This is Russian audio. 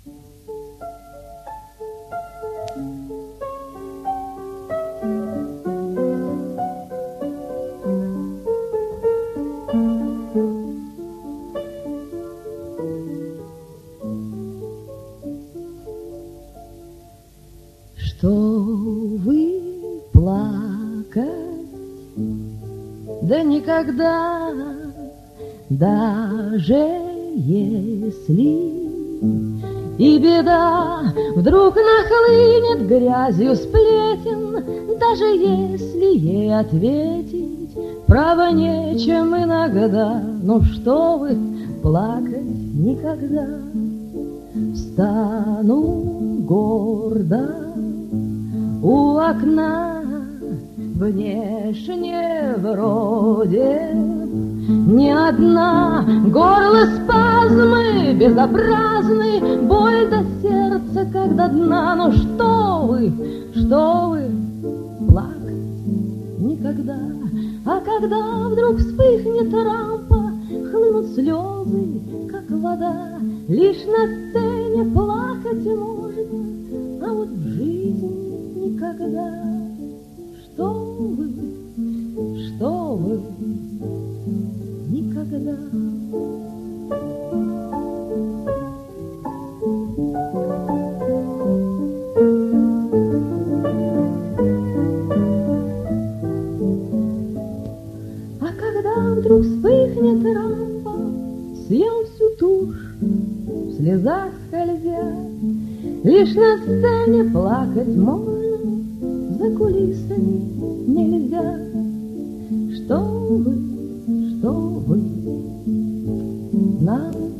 Что вы плакать, да никогда, даже если и беда вдруг нахлынет грязью сплетен, даже если ей ответить право нечем иногда. Ну что вы плакать никогда, встану гордо у окна, внешне вроде не одна, горло спазмы безобразны, боль до сердца, как до дна. Ну что вы плакать никогда. А когда вдруг вспыхнет рампа, хлынут слезы, как вода, лишь на сцене плакать можно, а вот в жизни никогда. Что вы никогда. А когда вдруг вспыхнет рампа, съел всю тушь, в слезах скользя, лишь на сцене плакать можно, за кулисами нельзя. Что вы нам